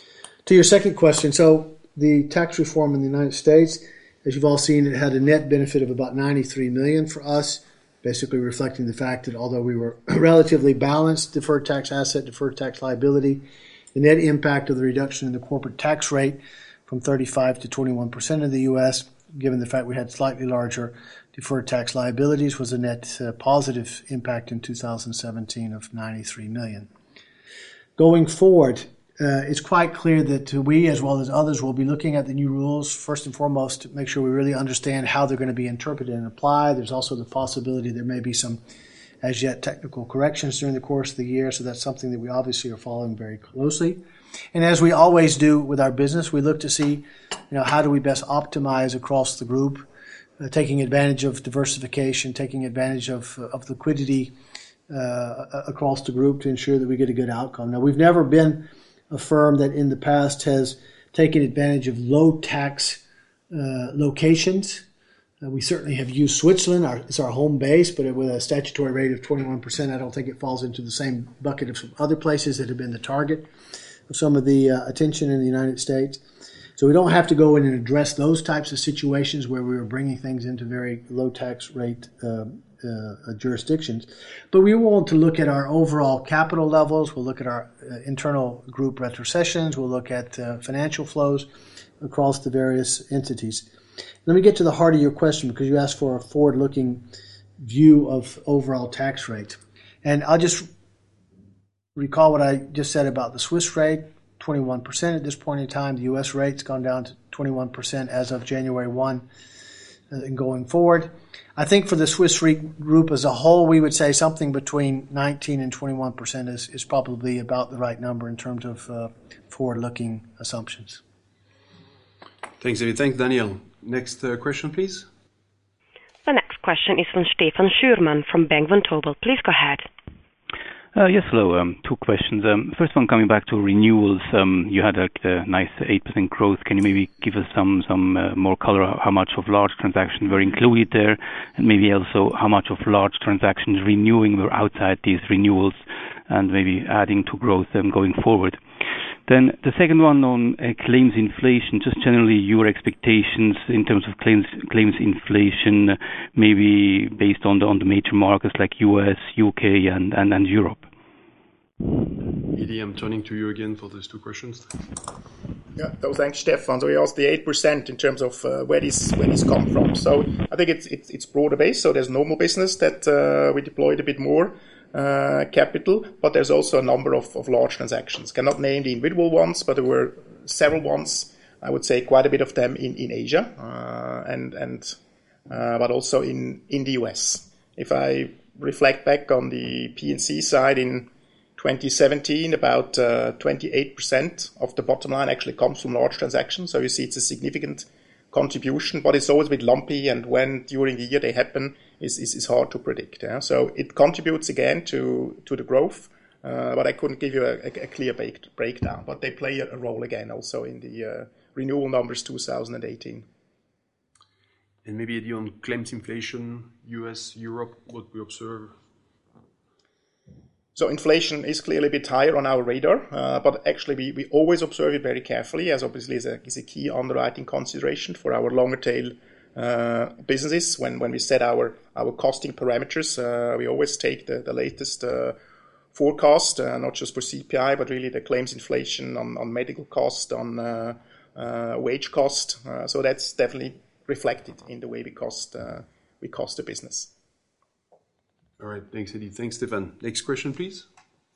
To your second question, so the tax reform in the United States, as you've all seen, it had a net benefit of about ninety-three million dollars for us, basically reflecting the fact that although we were relatively balanced deferred tax asset, deferred tax liability, the net impact of the reduction in the corporate tax rate from thirty-five to twenty-one percent in the U S, given the fact we had slightly larger deferred tax liabilities, was a net uh, positive impact in two thousand seventeen of ninety-three million dollars. Going forward, uh, it's quite clear that we, as well as others, will be looking at the new rules, first and foremost, to make sure we really understand how they're going to be interpreted and applied. There's also the possibility there may be some, as yet, technical corrections during the course of the year, so that's something that we obviously are following very closely. And as we always do with our business, we look to see, you know, how do we best optimize across the group, Uh, taking advantage of diversification, taking advantage of, uh, of liquidity uh, across the group to ensure that we get a good outcome. Now, we've never been a firm that in the past has taken advantage of low tax uh, locations. Uh, we certainly have used Switzerland. Our, it's our home base, but with a statutory rate of twenty-one percent, I don't think it falls into the same bucket of some other places that have been the target of some of the uh, attention in the United States. So we don't have to go in and address those types of situations where we were bringing things into very low tax rate uh, uh, jurisdictions. But we want to look at our overall capital levels. We'll look at our uh, internal group retrocessions. We'll look at uh, financial flows across the various entities. Let me get to the heart of your question, because you asked for a forward-looking view of overall tax rate. And I'll just recall what I just said about the Swiss rate. twenty-one percent at this point in time. The U S rate's gone down to twenty-one percent as of January first and going forward. I think for the Swiss Re group as a whole, we would say something between nineteen and twenty-one percent is, is probably about the right number in terms of uh, forward-looking assumptions. Thanks, David. Thanks, Daniel. Next uh, question, please. The next question is from Stefan Schürmann from Bank Vontobel. Please go ahead. Uh, yes, hello. Um, two questions. Um, first one, coming back to renewals. Um, you had a, a nice eight percent growth. Can you maybe give us some some uh, more color how much of large transactions were included there, and maybe also how much of large transactions renewing were outside these renewals, and maybe adding to growth um, going forward? Then the second one on uh, claims inflation, just generally your expectations in terms of claims claims inflation, uh, maybe based on the on the major markets like U S, U K, and, and, and Europe. Edie, I'm turning to you again for those two questions. Yeah, so thanks, Stefan. So we asked the eight percent in terms of uh, where this where this come from. So I think it's it's, it's broader based. So there's normal business that uh, we deployed a bit more uh, capital, but there's also a number of, of large transactions. Cannot name the individual ones, but there were several ones. I would say quite a bit of them in in Asia uh, and and uh, but also in in the U S. If I reflect back on the P and C side in twenty seventeen, about uh, twenty-eight percent of the bottom line actually comes from large transactions. So you see it's a significant contribution, but it's always a bit lumpy, and when during the year they happen is is, is hard to predict. Yeah? So it contributes again to, to the growth, uh, but I couldn't give you a, a, a clear baked breakdown. But they play a, a role again also in the uh, renewal numbers two thousand eighteen. And maybe Eddie, on claims inflation, U S, Europe, what we observe? So inflation is clearly a bit higher on our radar, uh, but actually we, we always observe it very carefully, as obviously is a, is a key underwriting consideration for our longer tail uh, businesses. When when we set our, our costing parameters, uh, we always take the, the latest uh, forecast, uh, not just for C P I, but really the claims inflation on, on medical cost, on uh, uh, wage cost. Uh, so that's definitely reflected in the way we cost uh, we cost the business. All right, thanks, Eddie. Thanks, Stefan. Next question, please.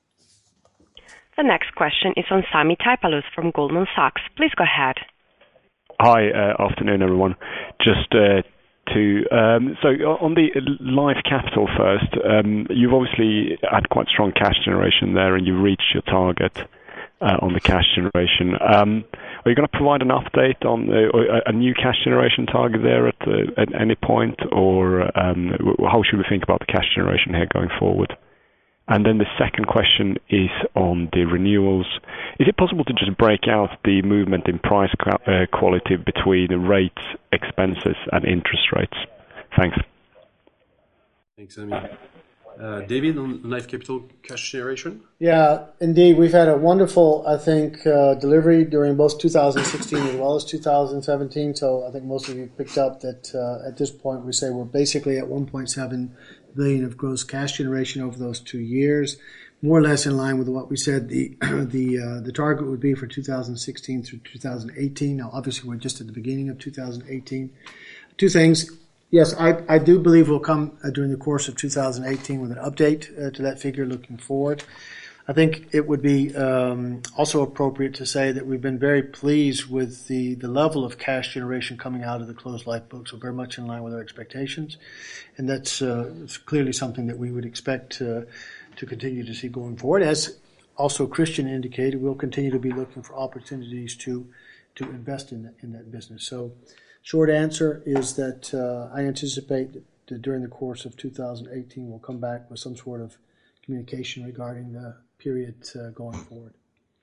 The next question is on Sami Taipalus from Goldman Sachs. Please go ahead. Hi, uh, afternoon, everyone. Just uh, to um, so on the life capital first, um, you've obviously had quite strong cash generation there, and you've reached your target uh, on the cash generation. Um, Are you going to provide an update on the, a, a new cash generation target there at, the, at any point, or um, how should we think about the cash generation here going forward? And then the second question is on the renewals. Is it possible to just break out the movement in price uh, quality between rates, expenses, and interest rates? Thanks. Thanks, Amy. Uh, David, on life capital cash generation? Yeah, indeed. We've had a wonderful, I think, uh, delivery during both two thousand sixteen as well as two thousand seventeen. So I think most of you picked up that uh, at this point we say we're basically at one point seven billion of gross cash generation over those two years, more or less in line with what we said the the uh, the target would be for two thousand sixteen through two thousand eighteen. Now, obviously, we're just at the beginning of two thousand eighteen. Two things. Yes, I, I do believe we'll come uh, during the course of two thousand eighteen with an update uh, to that figure looking forward. I think it would be um, also appropriate to say that we've been very pleased with the, the level of cash generation coming out of the closed life book, so very much in line with our expectations. And that's uh, clearly something that we would expect uh, to continue to see going forward. As also Christian indicated, we'll continue to be looking for opportunities to to invest in that, in that business. So short answer is that uh, I anticipate that during the course of two thousand eighteen we'll come back with some sort of communication regarding the period uh, going forward.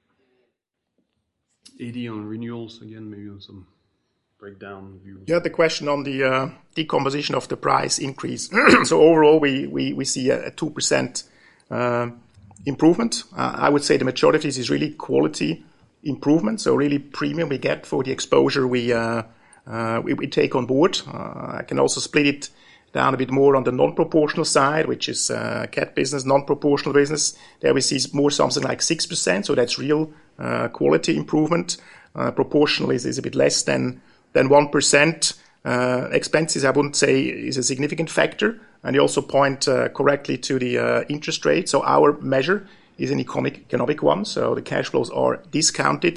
Eddie, on renewals, again, maybe on some breakdown view. Yeah, the question on the uh, decomposition of the price increase. So overall, we, we, we see a, a two percent uh, improvement. Uh, I would say the majority of this is really quality improvement, so really premium we get for the exposure we uh, uh, we, we take on board. Uh, I can also split it down a bit more on the non-proportional side, which is uh, cat business, non-proportional business. There we see more something like six percent, so that's real uh, quality improvement. Uh, proportional is, is a bit less than than one percent. Uh, expenses, I wouldn't say, is a significant factor. And you also point uh, correctly to the uh, interest rate. So our measure is an economic, economic one, so the cash flows are discounted.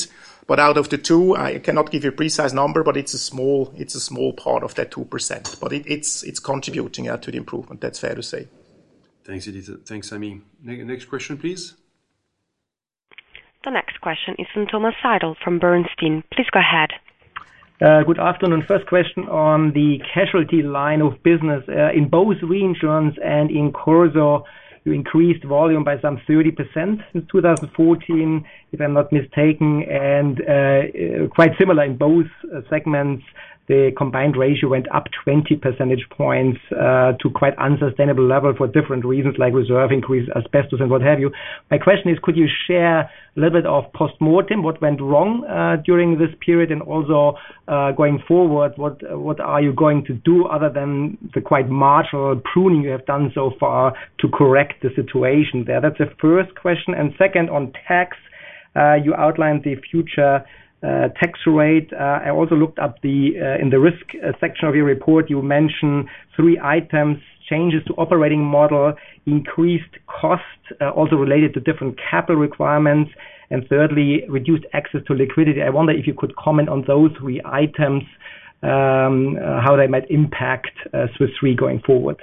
But out of the two, I cannot give you a precise number, but it's a small it's a small part of that two percent. But it, it's it's contributing uh, to the improvement. That's fair to say. Thanks, Edith. Thanks, Sami. Next question, please. The next question is from Thomas Seidel from Bernstein. Please go ahead. Uh, good afternoon. First question on the casualty line of business. Uh, in both reinsurance and in Corso, you increased volume by some thirty percent since two thousand fourteen, if I'm not mistaken, and uh, quite similar in both uh, segments. The combined ratio went up twenty percentage points uh, to quite unsustainable level for different reasons like reserve increase, asbestos, and what have you. My question is, could you share a little bit of post-mortem, what went wrong uh, during this period, and also uh, going forward, what what are you going to do other than the quite marginal pruning you have done so far to correct the situation there? That's the first question. And second, on tax, uh, you outlined the future Uh, tax rate. Uh, I also looked up the uh, in the risk uh, section of your report. You mention three items: changes to operating model, increased cost, uh, also related to different capital requirements, and thirdly, reduced access to liquidity. I wonder if you could comment on those three items, um, uh, how they might impact uh, Swiss Re going forward.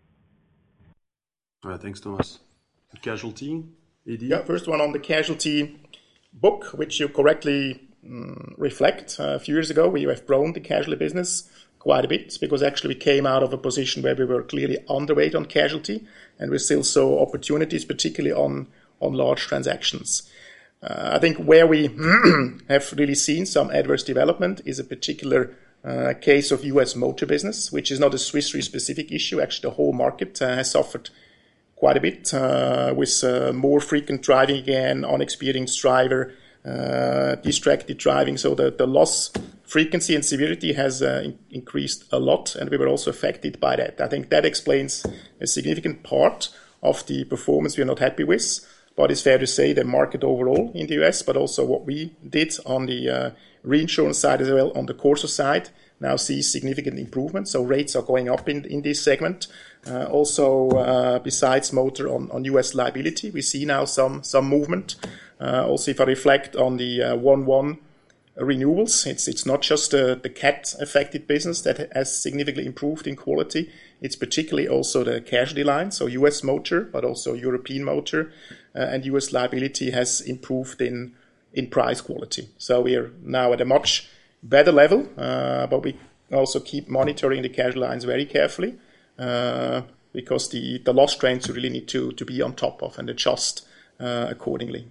All right, thanks, Thomas. Casualty, Edi? Yeah, first one on the casualty book, which you correctly Mm, reflect. Uh, a few years ago, we have grown the casualty business quite a bit because actually we came out of a position where we were clearly underweight on casualty, and we still saw opportunities, particularly on, on large transactions. Uh, I think where we have really seen some adverse development is a particular uh, case of U S motor business, which is not a Swiss Re specific issue. Actually, the whole market uh, has suffered quite a bit uh, with uh, more frequent driving again, unexperienced driver, Uh, distracted driving. So the, the loss frequency and severity has uh, in- increased a lot, and we were also affected by that. I think that explains a significant part of the performance we are not happy with. But it's fair to say the market overall in the U S, but also what we did on the uh, reinsurance side as well, on the Corso side, now sees significant improvement. So rates are going up in, in this segment. Uh, also, uh, besides motor on, on U S liability, we see now some, some movement. Uh, also, if I reflect on the uh, one one renewals, it's it's not just uh, the cat-affected business that has significantly improved in quality. It's particularly also the casualty line, so U S motor, but also European motor, uh, and U S liability has improved in in price quality. So we are now at a much better level, uh, but we also keep monitoring the casualty lines very carefully uh, because the, the loss trends you really need to, to be on top of and adjust uh, accordingly.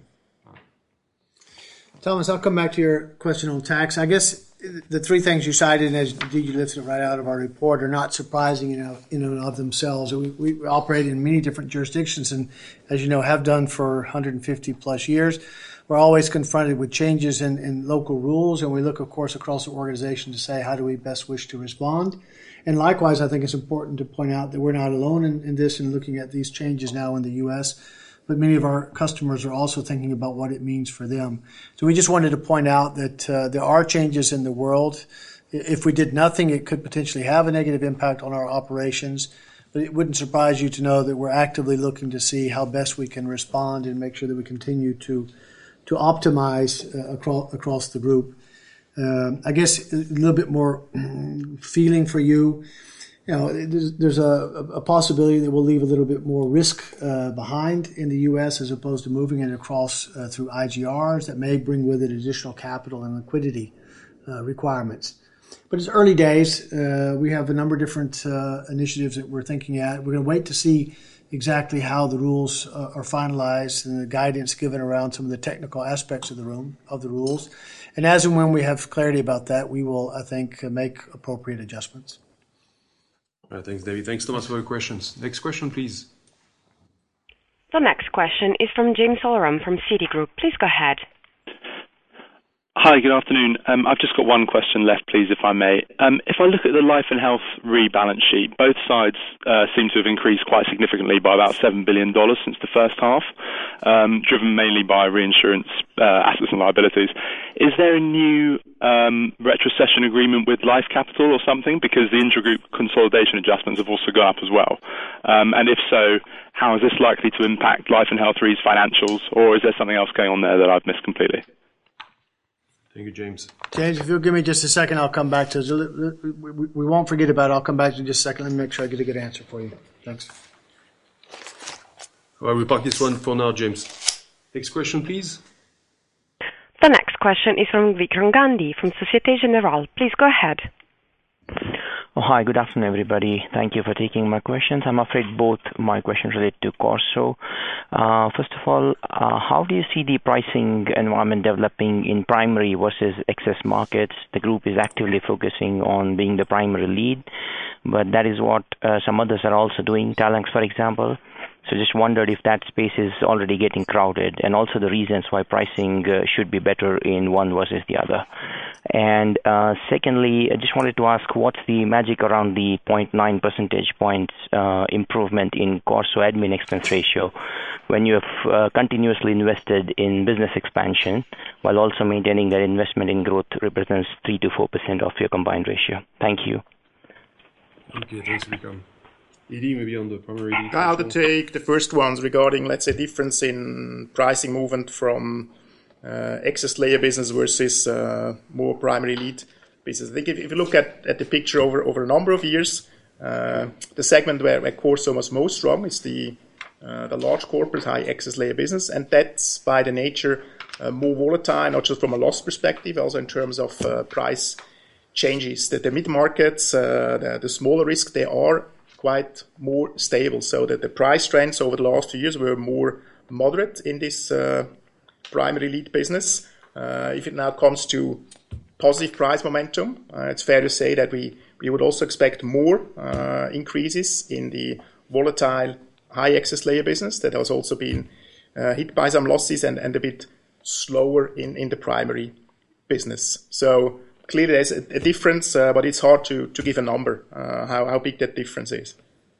Thomas, I'll come back to your question on tax. I guess the three things you cited, and as indeed you lifted it right out of our report, are not surprising in and of themselves. We, we operate in many different jurisdictions and, as you know, have done for one hundred fifty plus years. We're always confronted with changes in, in local rules, and we look, of course, across the organization to say, how do we best wish to respond? And likewise, I think it's important to point out that we're not alone in, in this and looking at these changes now in the U S, but many of our customers are also thinking about what it means for them. So we just wanted to point out that uh, there are changes in the world. If we did nothing, it could potentially have a negative impact on our operations, but it wouldn't surprise you to know that we're actively looking to see how best we can respond and make sure that we continue to to optimize uh, across, across the group. Um, I guess a little bit more feeling for you. You know, there's, there's a, a possibility that we'll leave a little bit more risk uh, behind in the U S as opposed to moving it across uh, through I G Rs that may bring with it additional capital and liquidity uh, requirements. But it's early days. Uh, we have a number of different uh, initiatives that we're thinking at. We're going to wait to see exactly how the rules uh, are finalized and the guidance given around some of the technical aspects of the room of the rules. And as and when we have clarity about that, we will, I think, uh, make appropriate adjustments. All right, thanks, David. Thanks, Thomas, for your questions. Next question, please. The next question is from James Oram from Citigroup. Please go ahead. Hi, good afternoon. Um, I've just got one question left, please, if I may. Um, if I look at the Life and Health rebalance sheet, both sides uh, seem to have increased quite significantly by about seven billion dollars since the first half, um, driven mainly by reinsurance uh, assets and liabilities. Is there a new um, retrocession agreement with Life Capital or something? Because the intragroup consolidation adjustments have also gone up as well. Um, and if so, how is this likely to impact Life and Health Re's financials, or is there something else going on there that I've missed completely? Thank you, James. James, if you'll give me just a second, I'll come back to it. We, we, we won't forget about it. I'll come back to you in just a second. Let me make sure I get a good answer for you. Thanks. All right, we'll park this one for now, James. Next question, please. The next question is from Vikram Gandhi from Societe Generale. Please go ahead. Oh, hi, good afternoon, everybody. Thank you for taking my questions. I'm afraid both my questions relate to Corso. Uh, first of all, uh, how do you see the pricing environment developing in primary versus excess markets? The group is actively focusing on being the primary lead, but that is what uh, some others are also doing, Talanx, for example. So just wondered if that space is already getting crowded, and also the reasons why pricing uh, should be better in one versus the other. And uh, secondly, I just wanted to ask, what's the magic around the zero point nine percentage points uh, improvement in Corso admin expense ratio when you have uh, continuously invested in business expansion while also maintaining that investment in growth represents three to four percent of your combined ratio? Thank you. Okay, thanks, Vikram. Edie, maybe on the primary. I'll take the first ones regarding, let's say, difference in pricing movement from uh, excess layer business versus uh, more primary lead business. I think if, if you look at, at the picture over, over a number of years, uh, the segment where, where Corso was most strong is the uh, the large corporate high excess layer business, and that's by the nature uh, more volatile, not just from a loss perspective, also in terms of uh, price changes. That the mid markets, uh, the, the smaller risk, they are quite more stable, so that the price trends over the last two years were more moderate in this uh, primary lead business. Uh, if it now comes to positive price momentum, uh, it's fair to say that we, we would also expect more uh, increases in the volatile high excess layer business that has also been uh, hit by some losses and, and a bit slower in, in the primary business. So clearly there's a, a difference, uh, but it's hard to, to give a number, uh, how, how big that difference is.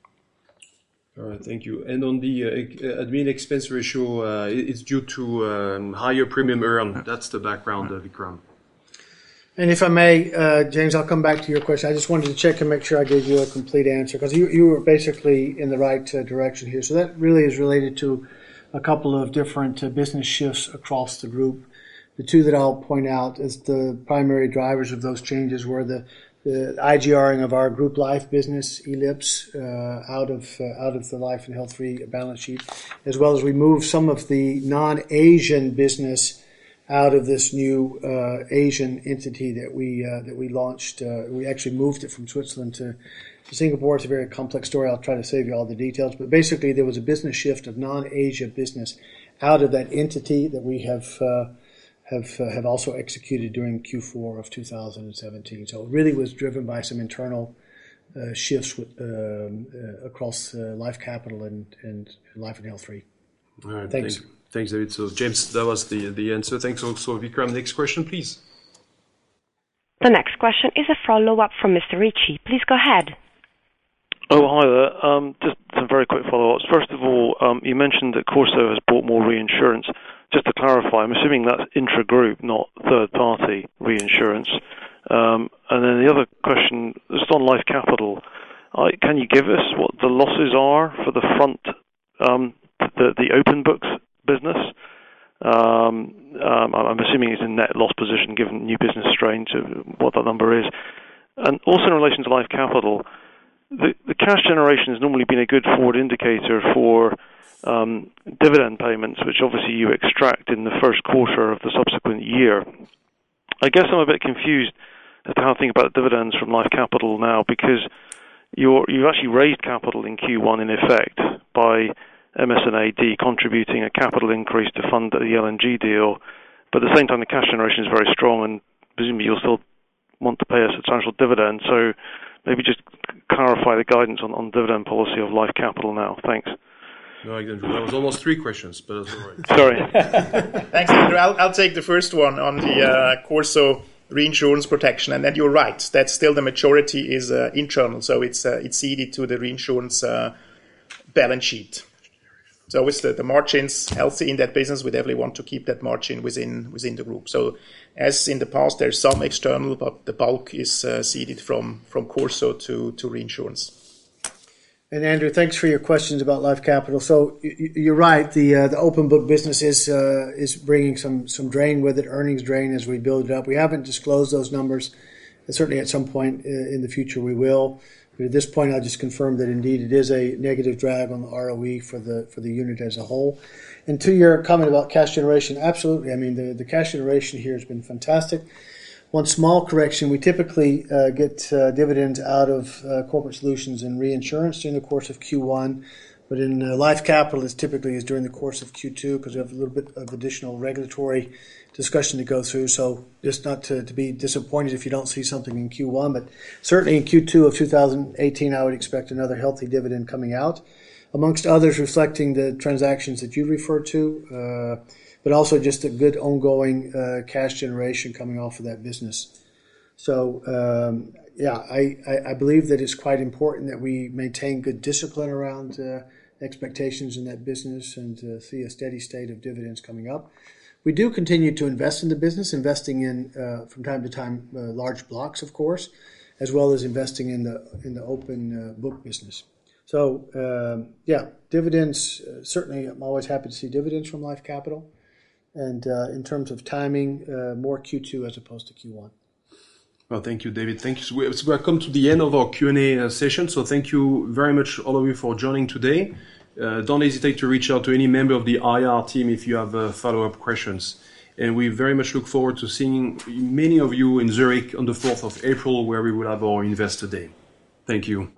All right, thank you. And on the uh, admin expense ratio, uh, it's due to um, higher premium earn. That's the background, uh, Vikram. And if I may, uh, James, I'll come back to your question. I just wanted to check and make sure I gave you a complete answer, because you, you were basically in the right uh, direction here. So that really is related to a couple of different uh, business shifts across the group. The two that I'll point out as the primary drivers of those changes were the, the IGRing of our group life business, Ellipse, uh, out of uh, out of the life and health re balance sheet, as well as we moved some of the non-Asian business out of this new uh, Asian entity that we uh, that we launched. Uh, we actually moved it from Switzerland to, to Singapore. It's a very complex story. I'll try to save you all the details, but basically there was a business shift of non-Asia business out of that entity that we have. Uh, have uh, have also executed during Q four of two thousand seventeen. So it really was driven by some internal uh, shifts with, um, uh, across uh, Life Capital and, and Life and Health Re. All right, thanks. Thank, thanks, David. So, James, that was the, the answer. Thanks also, Vikram. Next question, please. The next question is a follow-up from Mister Ricci. Please go ahead. Oh, hi there. Um, just some very quick follow-ups. First of all, um, you mentioned that Corso has bought more reinsurance. Just to clarify, I'm assuming that's intra-group, not third-party reinsurance. Um, and then the other question, just on Life Capital, I, can you give us what the losses are for the front, um, the, the open books business? Um, um, I'm assuming it's in net loss position given new business strain to what that number is. And also in relation to Life Capital, the, the cash generation has normally been a good forward indicator for um, dividend payments, which obviously you extract in the first quarter of the subsequent year. I guess I'm a bit confused as to how to think about dividends from Life Capital now, because you're, you've actually raised capital in Q one in effect by M S N A D contributing a capital increase to fund the L N G deal, but at the same time the cash generation is very strong and presumably you'll still want to pay a substantial dividend. So maybe just clarify the guidance on, on dividend policy of Life Capital now. Thanks. No, that was almost three questions, but that's all right. Sorry. Thanks, Andrew. I'll, I'll take the first one on the uh, Corso reinsurance protection, and then you're right. That's still the majority is uh, internal, so it's uh, it's ceded to the reinsurance uh, balance sheet. So with the, the margins healthy in that business, we definitely want to keep that margin within within the group. So as in the past, there's some external, but the bulk is uh, ceded from from Corso to to reinsurance. And Andrew, thanks for your questions about Life Capital. So you're right. The uh, the open book business is uh, is bringing some some drain with it, earnings drain as we build it up. We haven't disclosed those numbers. And certainly, at some point in the future, we will. But at this point, I'll just confirm that indeed it is a negative drag on the R O E for the for the unit as a whole. And to your comment about cash generation, absolutely. I mean, the the cash generation here has been fantastic. One small correction, we typically uh, get uh, dividends out of uh, Corporate Solutions and Reinsurance during the course of Q one, but in uh, Life Capital, it typically is during the course of Q two because we have a little bit of additional regulatory discussion to go through. So just not to, to be disappointed if you don't see something in Q one, but certainly in Q two of two thousand eighteen, I would expect another healthy dividend coming out, amongst others reflecting the transactions that you referred to, uh, but also just a good ongoing uh, cash generation coming off of that business. So, um, yeah, I, I, I believe that it's quite important that we maintain good discipline around uh, expectations in that business and uh, see a steady state of dividends coming up. We do continue to invest in the business, investing in, uh, from time to time, uh, large blocks, of course, as well as investing in the in the open uh, book business. So, um, yeah, dividends, uh, certainly I'm always happy to see dividends from Life Capital. And uh, in terms of timing, uh, more Q two as opposed to Q one. Well, thank you, David. Thank you. So we, so we have come to the end of our Q and A uh, session. So thank you very much, all of you, for joining today. Uh, don't hesitate to reach out to any member of the I R team if you have uh, follow-up questions. And we very much look forward to seeing many of you in Zurich on the fourth of April, where we will have our Investor Day. Thank you.